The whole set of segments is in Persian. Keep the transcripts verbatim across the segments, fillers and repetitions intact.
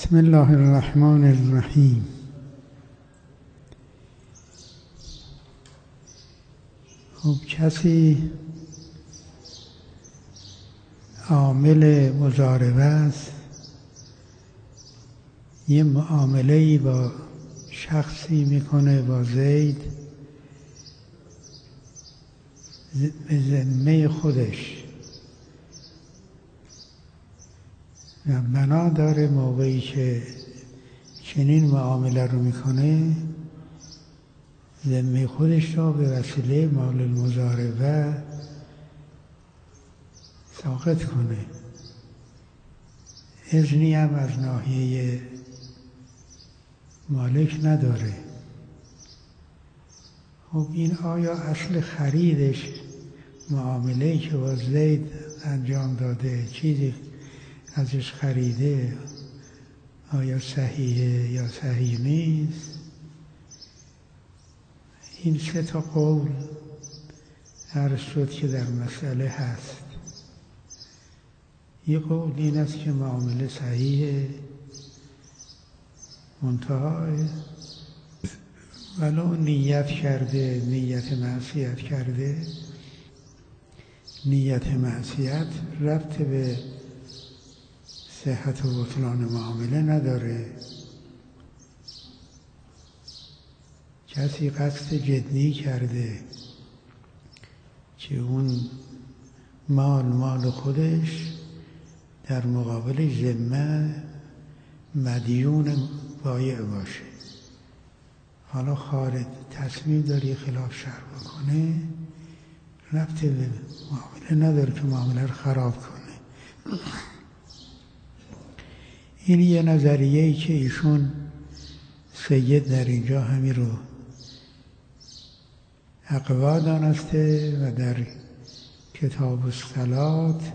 بسم الله الرحمن الرحیم. خب کسی عامل مضاربه است، یه معامله‌ای با شخصی میکنه، با زید، به ذمه خودش و بنا داره موقعی که چنین معامله رو میکنه ذمه خودش را به وسیله مال المضاربه ساقط کنه. اذنی هم از ناحیه مالک نداره. خب این آیا اصل خریدش، معامله‌ای که با زید انجام داده، چیزی ازش خریده، آیا صحیحه یا صحیح نیست؟ این سه تا قول عرض شد که در مسئله هست. یک قول این است که معامله صحیحه، منتها ولو نیت کرده، نیت معصیت کرده، نیت معصیت ربط به صحت و بطلان معامله نداره. کسی قصد جدی کرده که اون مال مال خودش در مقابل ذمه مدیون بایع باشه، حالا خارج تصمیم داری خلاف شرع بکنه، ربط به معامله نداره که معامله رو خراب کنه. این یه نظریه‌ای که ایشون سید در اینجا همین رو اقوا دانسته و در کتاب الصلات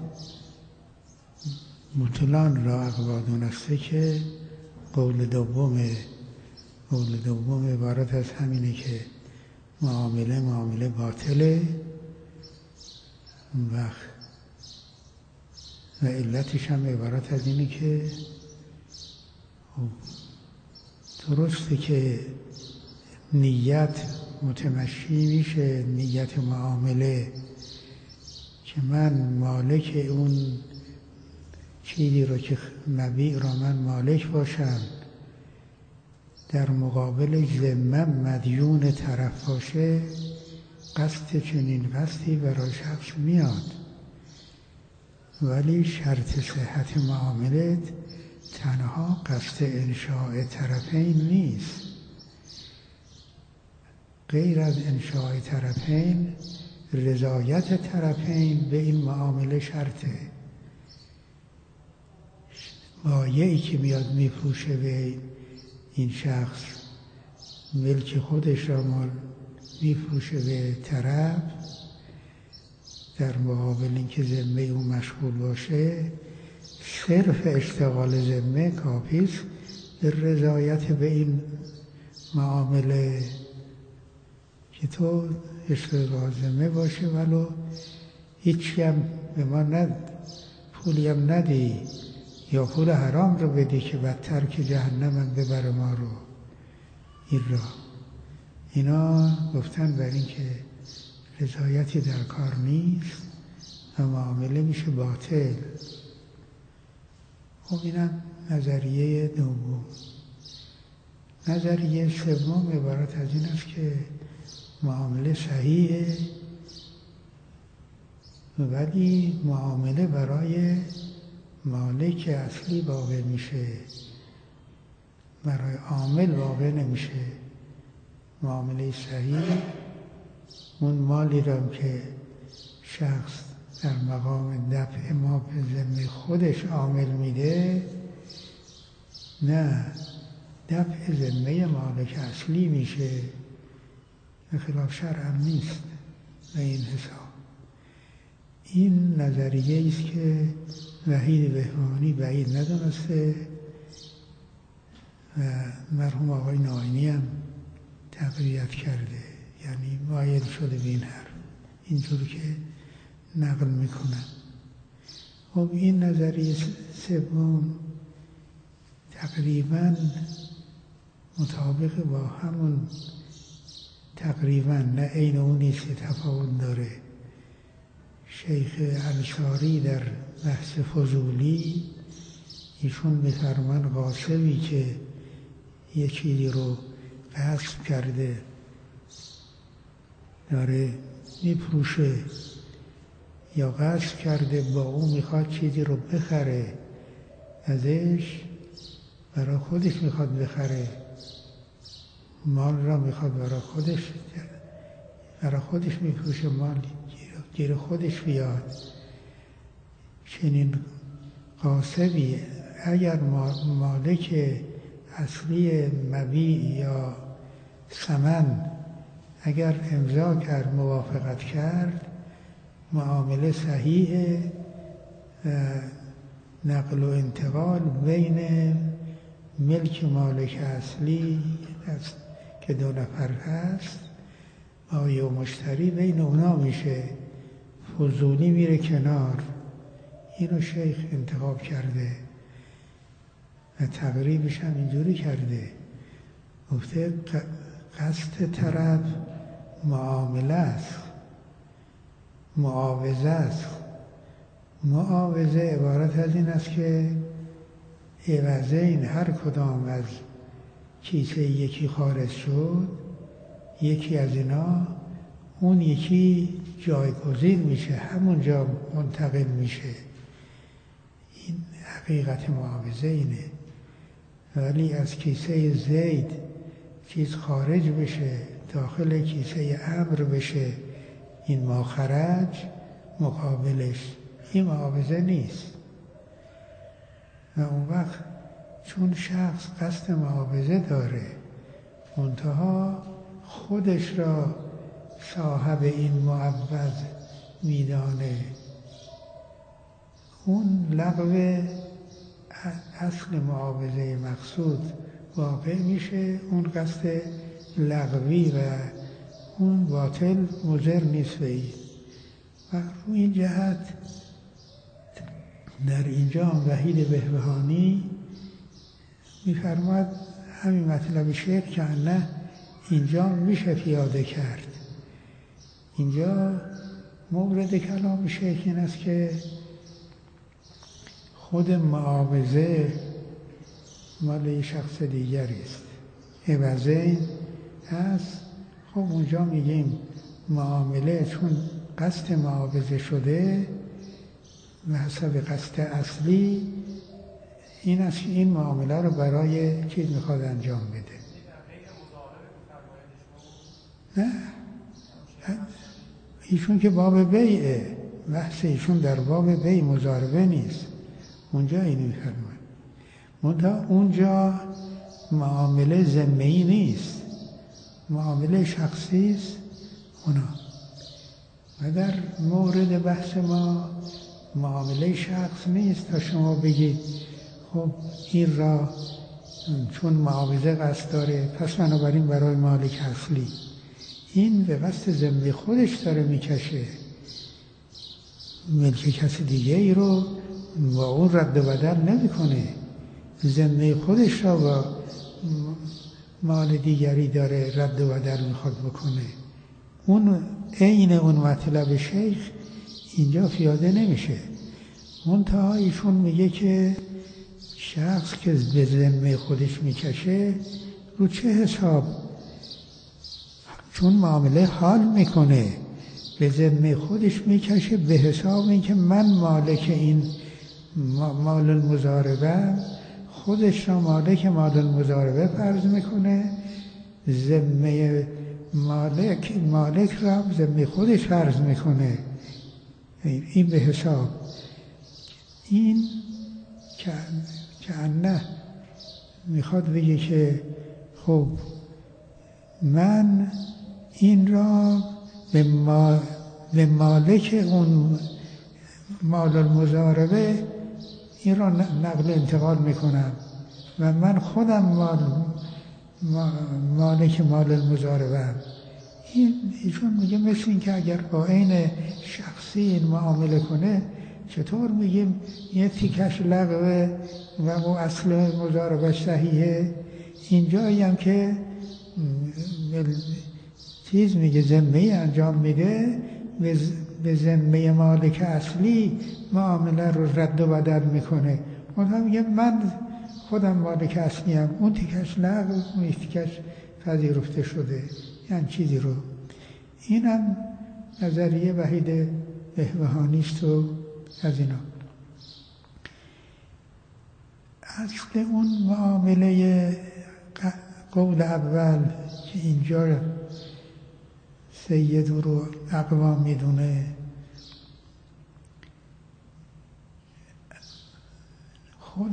مطلان را اقوا دانسته که قول دوم قول دوم عبارت از همینه که معامله معامله باطله و و علتش هم عبارت از اینه که درسته که نیت متمشی میشه، نیت معامله که من مالک اون چیزی رو که مبیع را من مالک باشم، در مقابل ذمه مدیون طرف باشه، قصد چنین قصدی برای شخص میاد، ولی شرط صحت معامله تنها قصد انشاء طرفین نیست. غیر از انشاء طرفین رضایت طرفین به این معامله شرطه. بایعی که میاد میفروشه به این شخص ملک خودش را مال میفروشه به طرف، در مقابل اینکه ذمه اون مشغول باشه، صرف اشتغال ذمه کافیست به رضایت به این معامله که تو اشتغال ذمه باشه ولو هیچی هم به ما ند پولی هم ندی یا پول حرام رو بدی که بدتر که جهنم هم ببره ما رو. این را اینا گفتن بر این که رضایتی در کار نیست و معامله میشه باطل. خب اینم نظریه دوم. نظریه سوم عبارت از این است که معامله صحیحه، ولی معامله برای مالک اصلی واقع میشه، برای عامل واقع نمیشه. معامله صحیح اون مالی را که شخص در مقام دفع ما به ذمه خودش عامل میده، نه، دفع ذمه مالک اصلی میشه، به خلاف شرع هم نیست به این حساب. این نظریه است که وحید بهبهانی بعید ندانسته و مرحوم آقای ناینی هم تقویت کرده، یعنی مایل شده به این حرف، اینجور که نقل میکنم. خب این نظریه سوم تقریبا مطابق با همون، تقریبا نه عین اون نیست که تفاوت داره. شیخ انصاری در بحث فضولی ایشون می‌فرمان غاصبی که یه چیزی رو غصب کرده داره میفروشه یا غصب کرده با اون میخواد چیزی رو بخره ازش، برای خودش میخواد بخره، مال را میخواد برای خودش برای خودش میفروشه، مال گیر خودش بیاد. چنین غاصبی اگر مالک اصلی مبیع یا ثمن اگر امضا کرد، موافقت کرد، معامله صحیحه، نقل و انتقال بین ملک مالک اصلی که دو نفر هست بای و مشتری بین اونا میشه، فضولی میره کنار. اینو شیخ انتخاب کرده و تقریبش هم اینجوری کرده، گفته قصد طرف معامله است، معاوضه است. معاوضه عبارت از این است که عوضین هر کدام از کیسه یکی خارج شد، یکی از اینا اون یکی جایگزین میشه، همونجا منتقل میشه. این حقیقت معاوضه اینه. ولی از کیسه زید چیز خارج بشه داخل کیسه عمرو بشه، این ماخرج مقابلش، این معاوضه نیست. و اون وقت چون شخص قصد معاوضه داره منتها خودش را صاحب این معوض میدانه، اون لغو اصل معاوضه مقصود واقع میشه، اون قصد لغوی و اون باطل مضر نیست به این. و رو این جهت در اینجا وحید بهبهانی میفرماد همین مطلب شعر که نه اینجا میشه پیاده کرد. اینجا مورد کلام شیخ این است که خود معاوضه مال شخص دیگری است، عوضین هست. خب اونجا میگیم معامله چون قصد معاوضه شده و حسب قصد اصلی این است که این معامله رو برای چیز میخواد انجام بده. نه ایشون که باب بیعه، بحث ایشون در باب بیع مضاربه نیست، اونجا اینو میفرماید. منتها اونجا معامله ذمه‌ای نیست، معامله شخصی است اونا. و در مورد بحث ما معامله شخص نیست تا شما بگید خب این را چون معاوضه قصد داره پس بنابراین برای مالک اصلی، این به قصد ذمه خودش داره میکشه، ملک کسی دیگه ای رو با اون رد و بدل نمیکنه، ذمه خودش را با مال دیگری داره رد و بدل میخواد بکنه. اون عین اون مطلب شیخ اینجا پیاده نمیشه. منتها ایشون میگه که شخص که به ذمه خودش میکشه رو چه حساب؟ چون معامله حال میکنه به ذمه خودش میکشه به حساب اینکه من مالک این مال المضاربه، خودش را مالک مال المضاربه فرض میکنه، ذمه مالک مالک را ذمه خودش فرض میکنه. این به حساب این که که نه میخواد بگه که خب من این را به, ما به مالک اون مال المضاربه این را نقل انتقال میکنم و من خودم مال مالک مال المضاربه. این ایشون میگه مثل این که اگر با عین شخصی این معامله کنه چطور میگیم یه تیکش لغوه و اون اصل مضاربش صحیحه؟ اینجایی هم که چیز میگه ذمه انجام میده، به ذمه مالک اصلی معامله رو رد و بدل میکنه. اونها میگه من خودم مالک اصلی هم، اون تیکش لغو، اون تیکش پذیرفته شده، یعنی چیزی رو. اینم نظریه وحید بهبهانی است و از اینا. اصل اون معامله قول اول که اینجا سید رو اقوام میدونه، خود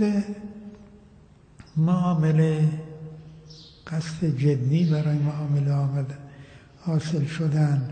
معامله قصد جدی برای معامله آمد حاصل شدن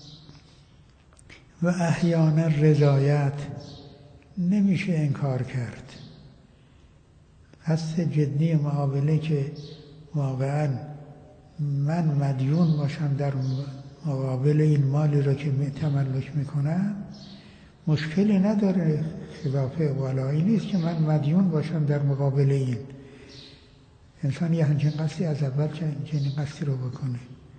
و احیانا رضایت نمیشه انکار کرد. قصد جدی معامله که واقعا من مدیون باشم در مقابل این مالی را که تملک میکنم، مشکلی نداره، خلاف والایی نیست که من مدیون باشم در مقابل این. انسان یه همچین قصدی از اول چنین قصدی رو بکنه.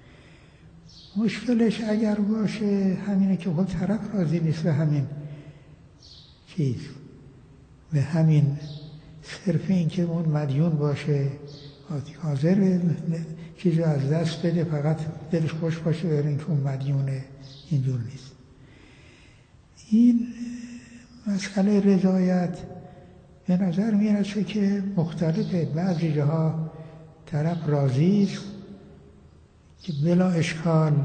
مشکلش اگر باشه همینه که خود طرف راضی نیست به همین چیز، به همین صرف این که اون مدیون باشه، حاضر چیزی از دست بده، فقط دلش خوش باشه بر این که اون مدیونه. اینجور نیست. این مسئله رضایت به نظر میرسه که مختلفه. بعضی جاها طرف راضی است که بلا اشکال،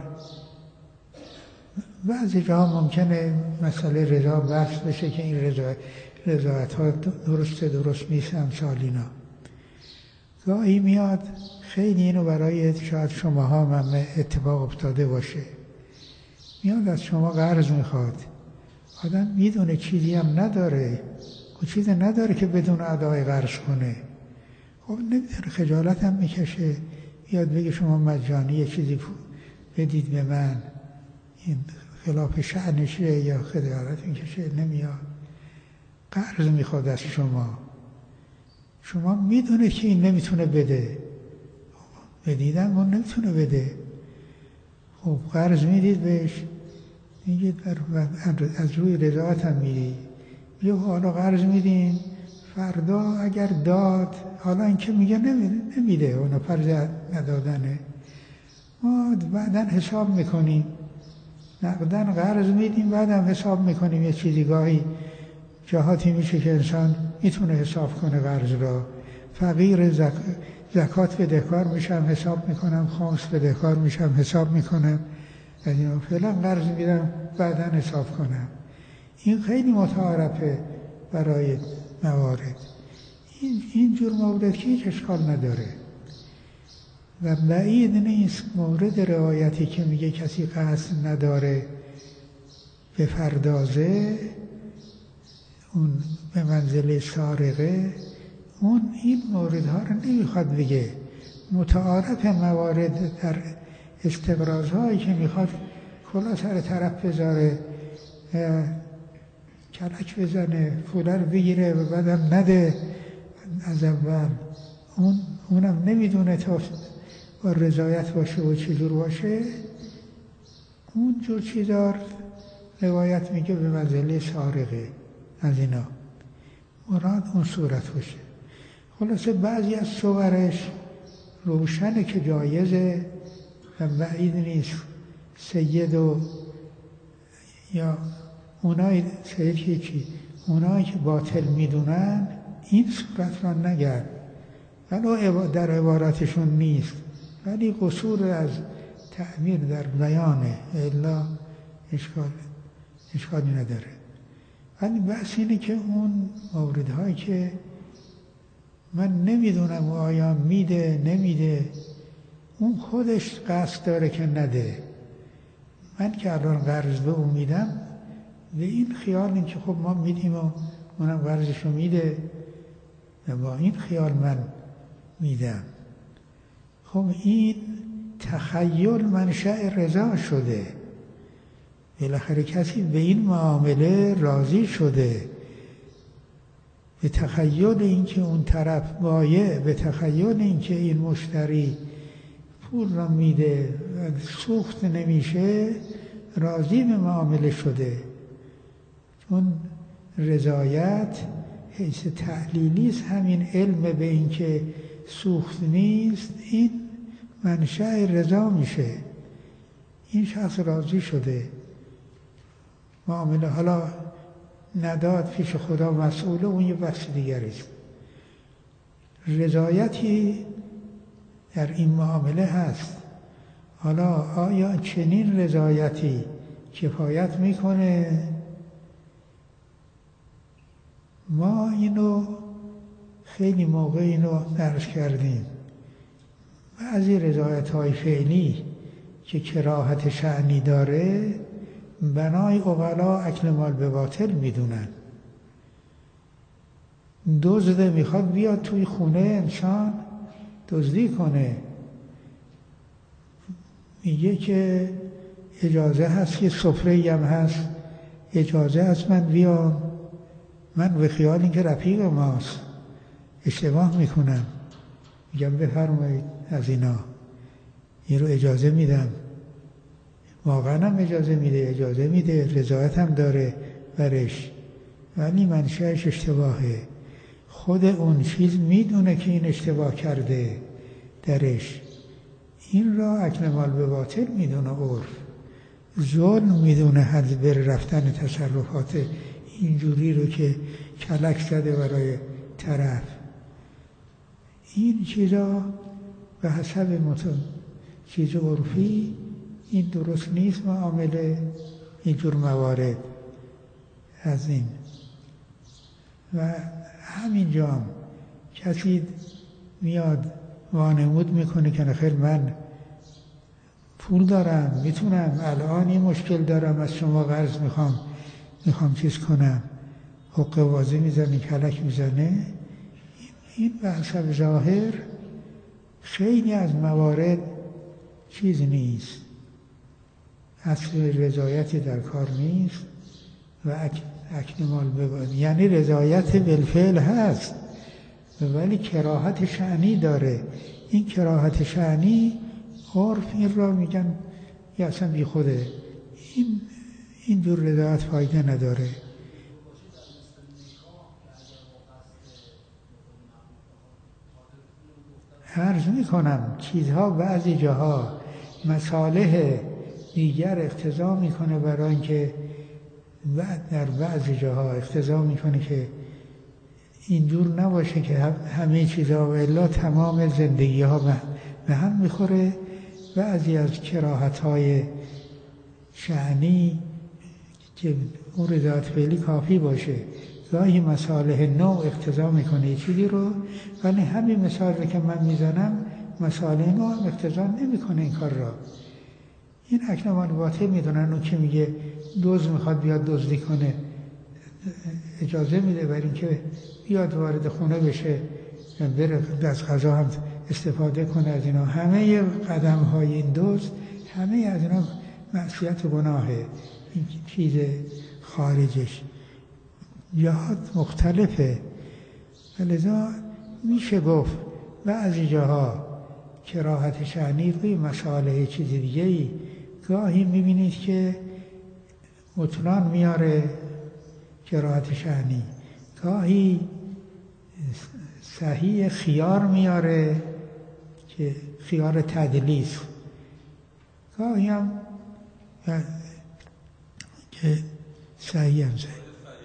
بعضی جاها ممکنه مسئله رضا بحث بشه که این رضایت رضایت ها درسته درست نیست امثال اینا. گاهی میاد خیلی اینو برای شاید شماها هم اتفاق افتاده باشه، میاد از شما قرض میخواد، آدم میدونه چیزی هم نداره و چیزی نداره که بدون ادای قرض کنه، خب نمیدونه، خجالت هم میکشه، بیاد بگه شما مجانی یه چیزی بدید به من، این خلاف شأنشه یا خجالت میکشه، نمیاد قرض میخواد از شما. شما میدونه که این نمیتونه بده، بدیدم اون نمیتونه بده، خب قرض میدید بهش، میگید از روی رضایت هم میدید، میگه حالا قرض میدین، فردا اگر داد، حالا این که میگه نمیده, نمیده اونو فرض ندادنه، ما بعدا حساب میکنیم، نقدن قرض میدیم بعدم حساب میکنیم. یه چیزی گاهی جهاتی میشه که انسان میتونه حساب کنه قرض را. فقیر زک... زکات بدهکار میشم حساب میکنم، خمس بدهکار میشم حساب میکنم، از این فعلا قرض میدم بعدا حساب کنم. این خیلی متعارفه برای موارد. این اینجور مورد که هیچ اشکال نداره و بعید نیست مورد روایتی که میگه کسی قصد نداره به فردازه، اون به منزله سارقه، اون این موردها رو نمیخواد بگه. متعارف موارد در استقراض‌هایی که میخواد کلا سر طرف بذاره، کلک بزنه، پول رو بگیره و بعدم نده از اول، اون اونم نمیدونه تا با رضایت باشه و چجور باشه، اون جور چیزا روایت میگه به منزله سارقه. از اینا مراد اون صورت باشه. خلاصه بعضی از صورش روشنه که جایزه و بعید نیست سید و یا اونای سید که چی اونایی که باطل میدونن این صورت را نگرد، ولو در عباراتشون نیست، ولی قصور از تعبیر در بیانه، الا اشکال اشکالی نداره. ولی بحث اینه که اون موردهایی که من نمیدونم آیا میده نمیده، اون خودش قصد داره که نده. من که الان قرض به اون میدم به این خیال این که خب ما میدیم و اونم قرضشو میده و با این خیال من میدم. خب این تخیل منشأ رضا شده. بالاخره کسی به این معامله راضی شده، به تخیل اینکه اون طرف بایع، به تخیل اینکه این مشتری پول را میده و سوخت نمیشه، راضی به معامله شده. چون رضایت حیث تعلیلی است، همین علم به اینکه سوخت نیست این منشأ رضا میشه. این شخص راضی شده، معامله حالا نداد پیش خدا مسئوله، اون یه بحث دیگری است. رضایتی در این معامله هست. حالا آیا چنین رضایتی کفایت میکنه؟ ما اینو خیلی موقع اینو درس کردیم. بعضی رضایت‌های فعلی که کراهت شأنی داره، بنای عقلا اکل مال به باطل میدونن. دزده میخواد بیاد توی خونه انسان دزدی کنه، میگه که اجازه هست که سفره‌ای هم هست، اجازه هست من بیام، من به خیال این که رفیق ماست اشتباه میکنم، میگم بفرمایید از اینا، این رو اجازه میدم. واقعا هم اجازه میده، اجازه میده، رضایت هم داره برش، ولی منشأش اشتباهه. خود اون چیز میدونه که این اشتباه کرده درش، این را اکل مال به باطل میدونه، عرف ظلم میدونه، حد بر رفتن تصرفات اینجوری رو که کلک زده برای طرف. این چیزا به حسب متن چیز عرفی این درست نیست. معامله اینجور موارد از این و همینجا هم کسی میاد وانمود میکنه که نخیر من پول دارم، میتونم الان این مشکل دارم، از شما قرض میخوام میخوام چیز کنم، حقه بازی میزنه، کلک میزنه. این به حسب ظاهر خیلی از موارد چیز نیست، اصل رضایتی در کار نیست و اک اکل مال بباد، یعنی رضایت بالفعل هست ولی کراهت شأنی داره. این کراهت شأنی عرف این را میگن یا اصلا بی خوده، این این جور رضایت فایده نداره. عرض میکنم چیزها بعضی جاها مصالح دیگر اقتضا میکنه برای اینکه بعد در بعضی جاها اقتضا میکنه که اینجور نباشه که همه چیزها و الا تمام زندگی ها به هم میخوره. بعضی از کراهت های شأنی که اون رضایت فعلی کافی باشه، گاهی مصالح نوع اقتضا میکنه چیزی رو، ولی همین مثال که من میزنم مصالح نوع هم اقتضا نمیکنه این کار را. این اکل مال باطل میدونن. اون که میگه دزد میخواد بیاد دزدی کنه، اجازه میده برای اینکه بیاد وارد خونه بشه، بره از غذا هم استفاده کنه از اینا. همه قدم های این دزد همه از اینا معصیت و گناهه. این چیز خارجش جهات مختلفه، لذا میشه گفت بعضی جاها کراهت شأنی روی مصالح چیز دیگه‌ای. گاهی میبینید که مطلان میاره کراهت شأنی، گاهی صحیح خیار میاره که خیار تدلیس، گاهی هم که صحیح هم صحیح.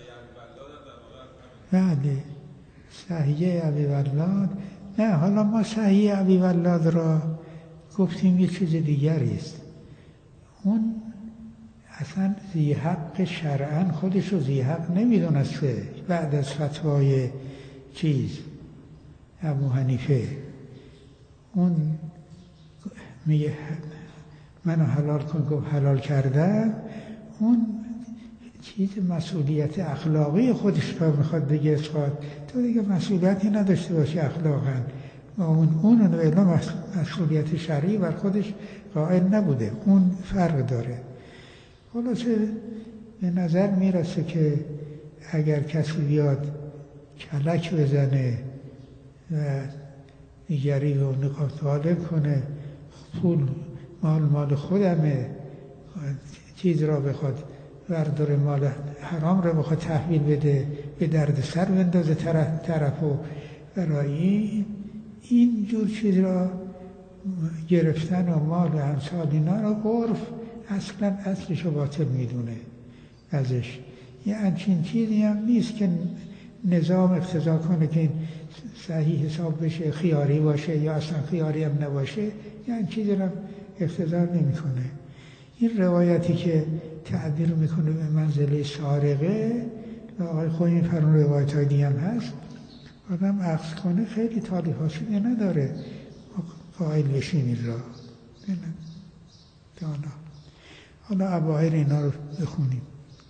بله صحیح ابی ولاد. نه حالا ما صحیح ابی ولاد را گفتیم یه چیز دیگری است. اون اصلا ذی حق شرعاً خودش رو ذی حق نمیدونسته بعد از فتوای چیز ابو حنیفه. اون میگه منو حلال کن، گفت حلال کردم. اون چیز مسئولیت اخلاقی خودش را میخواد بگه اثبات، تو دیگه مسئولیتی نداشته باشی اخلاقاً. اون اون الا مسئولیت شرعی بر خودش قائل نبوده، اون فرق داره. خلاصه به نظر میرسه که اگر کسی بیاد کلک بزنه و دیگری رو نقاط طالب کنه، پول مال مال خودمه، چیز را بخواد برداره، مال حرام را بخواد تحویل بده، به درد سر بندازه طرف طرفو، برای این این جور چیز را گرفتن و مال و امثال اینا را عرف اصلا اصلش رو باطل میدونه ازش. یه همچین چیزی هم نیست که نظام اقتضا کنه که این صحیح حساب بشه، خیاری باشه یا اصلا خیاری هم نباشه، یه همچین چیزی هم اقتضا نمیکنه. این روایتی که تعبیر میکنه به منزله سارقه، آقای خویی فرون روایت های دیگه هم هست، آدم اخذ کنه خیلی تالیف حاصلی نداره قائل بشیم این را دانا. حالا اباهر اینا رو بخونیم.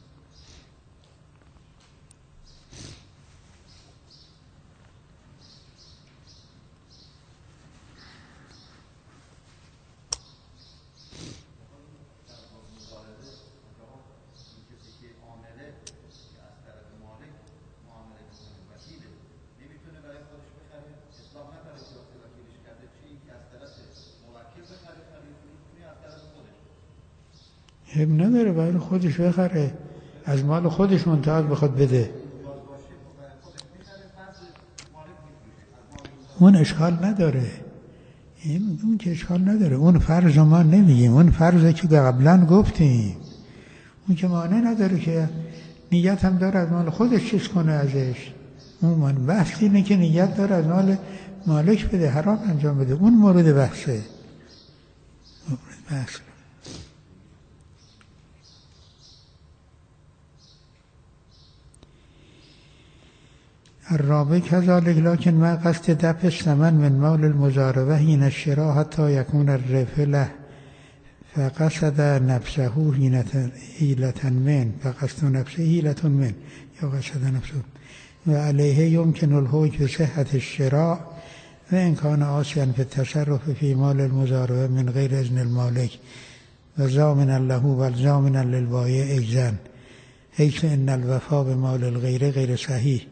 هم نداره برای خودش بخره، از مال خودش منتهات بخواد بده، اون اشکال نداره. این اون که اشکال نداره، اون فرض ما نمیگیم، اون فرضه که قبلا گفتیم، اون که مانع نداره که نیت هم داره از مال خودش چیز کنه ازش. اون من بحث اینه که نیت داره از مال مالک بده، حرام انجام بده، اون مورد بحثه. مورد بحث الرابع كذلك لكن ما قصد دفع الثمن من مال المزاربة حين الشراء حتى يكون الرفلة فقصد نفسه حيلة من فقصد نفسه حيلة من یا قصد نفسه وعليه يمكن الحكم بصحة الشراء وإن كان عاصيا في التصرف في مال المزاربة من غير إذن المالك وضامنا له والضامنا للبائع إجزاء حيث إن الوفاء بمال الغير غير صحيح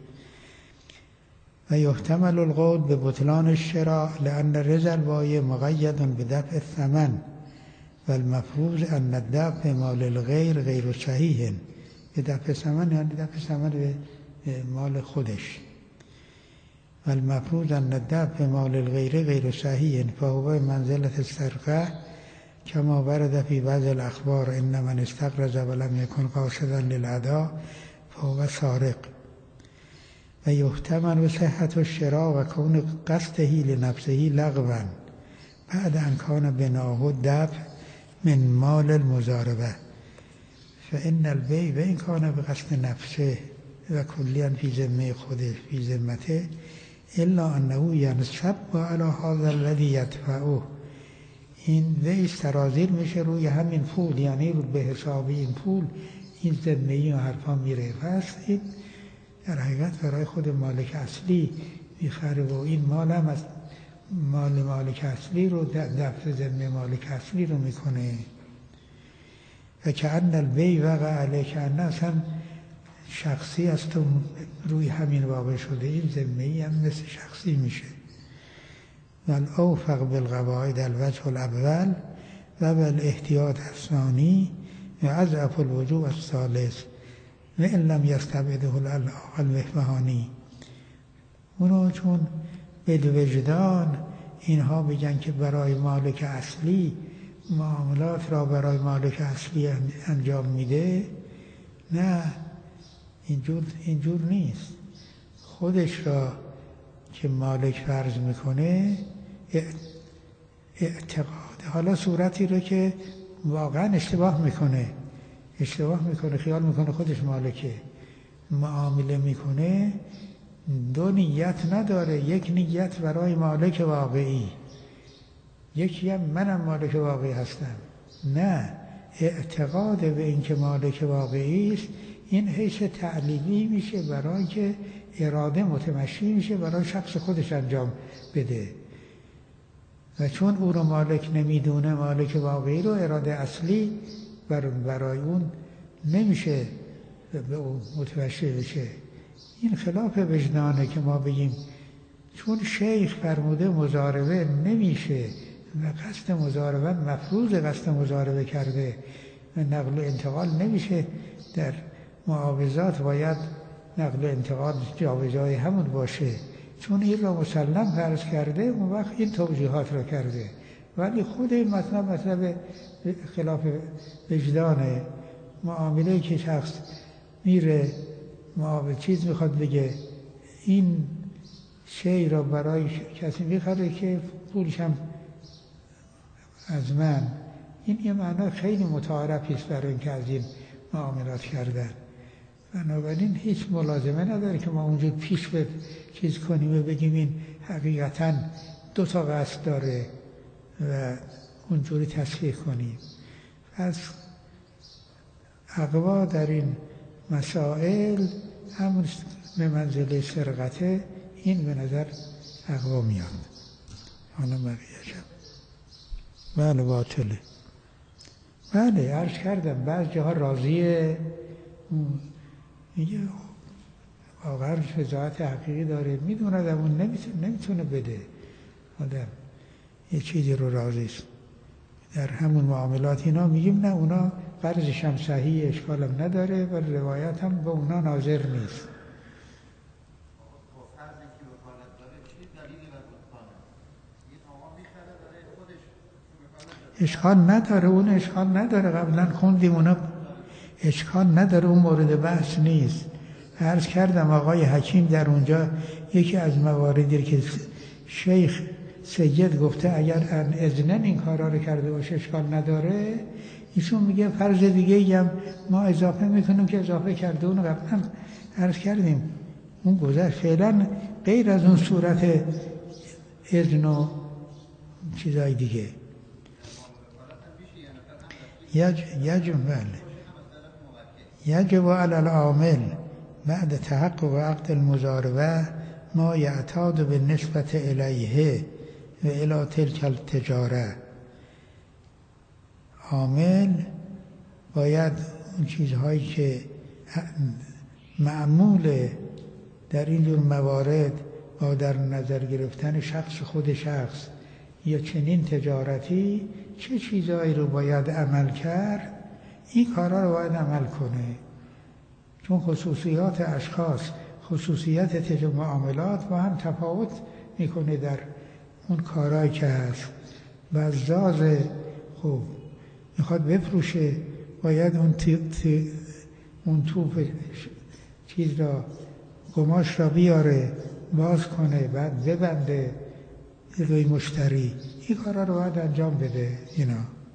و يحتمل القول ببطلان الشراء لأن رضا البائع مقيد بدفع الثمن والمفروض أن الدفع مال الغير غير صحيح. بدفع ثمن یعنی دفع ثمن به مال خودش، والمفروض أن الدفع مال الغير غير صحيح فهو منزلة السرقة كما ورد في بعض الأخبار إن من استقرض ولم يكن قاصدا للأداء فهو سارق. و یحتمل صحة الشراء و کون قصده لنفسه لغوا بعد ان کان بناه دفع من مال المزاربه فإن البيع وإن كان بقصد نفسه و کلیا فی ذمه خودش فی ذمته الا انه ینصب علی هذا الذی یدفعه. این وی سرازیر میشه روی همین پول، یعنی رو به حساب این پول این ذمه‌ای و حرفا میره. پس این در حقیقت برای خود مالک اصلی میخره و این مال هم از مال مالک اصلی رو دفع ذمه مالک اصلی رو میکنه. و که ان البیع وقع علیه که اصلا شخصی است و روی همین واقع شده، این ذمه ای هم مثل شخصی میشه. ولی اوفق بالقواعد الوجه الاول و بالاحتیاط الثانی و اضعف الوجوب الثالث و ان لم یستبعده المهانی. اونو چون به وجدان اینها بگن که برای مالک اصلی معاملات را برای مالک اصلی انجام میده، نه اینجور اینجور نیست. خودش را که مالک فرض میکنه اعتقاد، حالا صورتی رو که واقعا اشتباه میکنه اشتباه میکنه خیال میکنه خودش مالکه، معامله میکنه، دو نیت نداره، یک نیت برای مالک واقعی، یکی هم منم مالک واقعی هستم. نه، اعتقاد به اینکه مالک واقعی است این حیث تعلیمی میشه برای که اراده متمشی میشه برای شخص خودش انجام بده، و چون او رو مالک نمیدونه، مالک واقعی رو، اراده اصلی برای اون نمیشه به اون متوجه بشه. این خلاف وجدانه که ما بگیم چون شیخ فرموده مضاربه نمیشه و قصد مضاربه مفروض قصد مضاربه کرده و نقل و انتقال نمیشه. در معاوضات باید نقل و انتقال جابجای همون باشه، چون این را مسلم فرض کرده اون وقت این توجیهات را کرده. ولی خود این مطلب مطلب خلاف وجدانه. معامله که شخص میره معامله چیز میخواد بگه این شی را برای کسی میخره که پولش هم از من، این یه معنی خیلی متعارفی است برای اینکه از این معاملات کردن. بنابراین هیچ ملازمه نداره که ما اونجور پیش به چیز کنیم و بگیم این حقیقتاً دو تا قصد داره و اونجوری تصحیح کنیم. پس اقوا در این مسائل همون به منزله سرقته، این به نظر اقوا میاد. حالا بقیه شد بله باطله. بله عرض کردم بعض جاها راضیه، میگه واقعا فضاحت حقیقی داره، میدونه اون نمیتونه, نمیتونه بده آدم یه چیزی رو راضی است. در همون معاملات اینا میگیم نه اونا قرضش هم صحیح اشکالم نداره و روایت هم به اونا ناظر نیست. اشکال نداره، اون اشکال نداره، قبلا خوندیم اونا اشکال نداره، اون مورد بحث نیست. عرض کردم آقای حکیم در اونجا یکی از مواردی که شیخ سید گفته اگر ان اذنن این کارا رو کرده باشه اشکال نداره، ایشون میگه فرض دیگه هم ما اضافه میکنیم که اضافه کرده. اون قبلا عرض کردیم اون گذشت، فعلا غیر از اون صورت اذن و چیزای دیگه یج یجب بله یجب علی العامل بعد تحقق عقد المضاربه ما یعتاد بالنسبة الیه و الی تلک التجاره. عامل باید اون چیزهایی که معمول در این جور موارد با در نظر گرفتن شخص خود شخص یا چنین تجارتی چه چیزهایی رو باید عمل کرد، این کارها رو باید عمل کنه. چون خصوصیات اشخاص، خصوصیت تجارت معاملات با هم تفاوت میکنه در اون کارهایی که هست. بزاز خوب میخواد بفروشه، باید اون تی تی اون توپ چیز را قماش را بیاره باز کنه بعد ببنده روی مشتری. این کارا رو باید انجام بده. اینا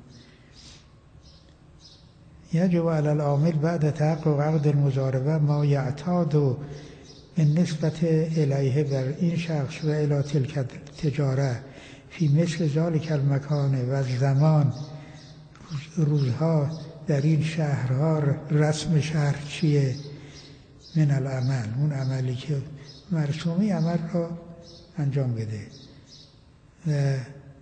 یجب علی العامل بعد تحقق عقد المضاربه ما یعتاد بالنسبة الیه بر این شخص و الی تلک تجاره فی مثل ذلک المکان و زمان، روزها در این شهرها رسم شهر چیه، من العمل اون عملی که مرسومی عمل را انجام بده و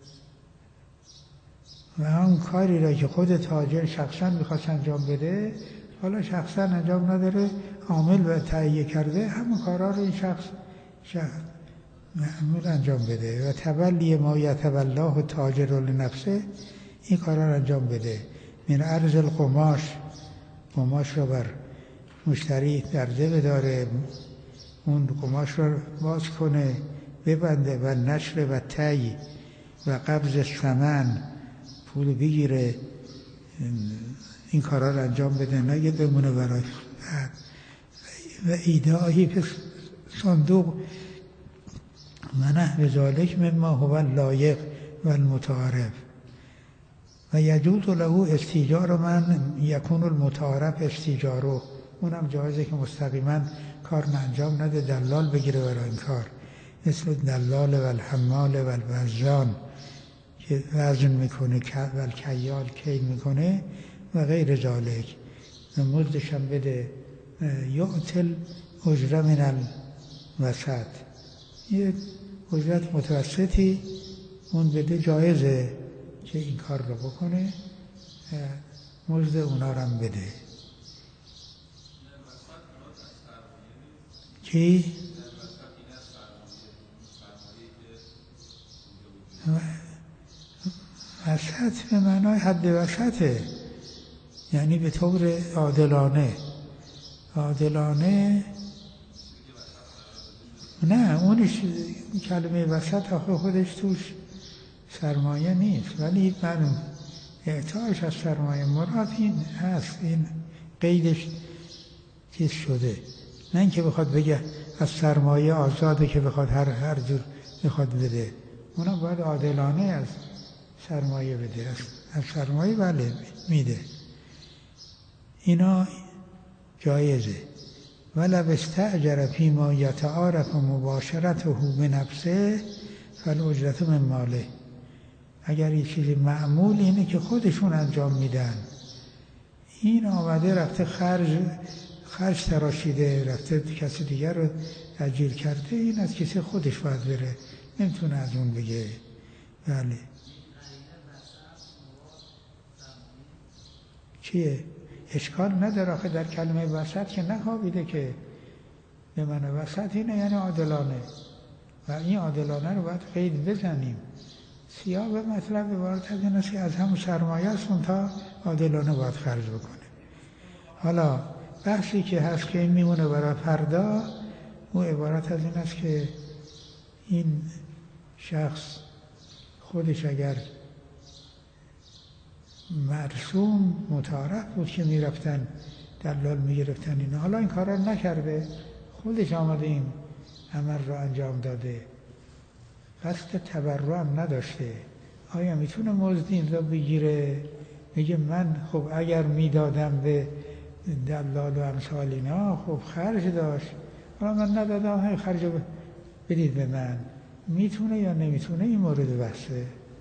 و اون کاری را که خود تاجر شخصا میخواست انجام بده حالا شخصا انجام نداره، عامل و تهیه کرده، همون کارا رو این شخص شخص معمول انجام بده. و تولی ما یتولاه تاجر لنفسه، این کارا رو انجام بده. من عرض القماش، قماش رو بر مشتری درزه بداره، اون قماش رو باز کنه ببنده و نشر و تی و قبض ثمن پول بگیره، این کارا رو انجام بده، نگه بمونه برای و ایداهی به صندوق منح به ذالک مما هو لایق و المتعارف و یجوز له استیجار من یکون المتعارف استیجارو، اونم جایزه که مستقیما کار انجام نده، دلال بگیره برای این کار، مثل دلال و الحمال و الوزان که وزن میکنه و الکیال کیل میکنه و غیر ذالک، و مزدش هم بده. یعطل اجره من الوسط، یه اجرت متوسطی اون بده، جایزه که این کار رو بکنه. مزد اونا رو هم بده. کی؟ وسط به معنای حد وسطه، یعنی به طور عادلانه. عادلانه نه، اونش کلمه وسط آخه خودش توش سرمایه نیست، ولی من اعطاش از سرمایه مراد این هست، این قیدش چیز شده، نه اینکه بخواد بگه از سرمایه آزاده که بخواد هر هر جور بخواد بده. اونا باید عادلانه از سرمایه بده، از, از سرمایه بله میده. اینا جایزه. ولو استأجر فیما یتعارف مباشرته بنفسه فالاجرة من ماله. اگر یه چیزی معمول اینه که خودشون انجام میدن، این آمده رفته خرج خرج تراشیده، رفته کسی دیگر رو اجیر کرده، این از کسی خودش باید بره، نمیتونه از اون بگه. بله چیه؟ اشکال نداره آخه در کلمه وسط که نخوابیده که به من وسط اینه یعنی عادلانه، و این عادلانه رو باید قید بزنیم. سیاق مطلب عبارت از این است که از همون سرمایه است تا عادلانه باید خرج بکنه. حالا بحثی که هست که این میمونه برای فردا، او عبارت از این است که این شخص خودش اگر مرسوم متعارف بود که میرفتن دلال میگرفتن اینا، حالا این کارا نکرده، خودش آمده این عمل رو انجام داده، قصد تبرع هم نداشته، آیا میتونه مزد این را بگیره؟ میگه من خب اگر میدادم به دلال و امثال اینا خب خرج داشت، حالا من ندادم، همین خرج بدید به من. میتونه یا نمیتونه این مورد بحثه.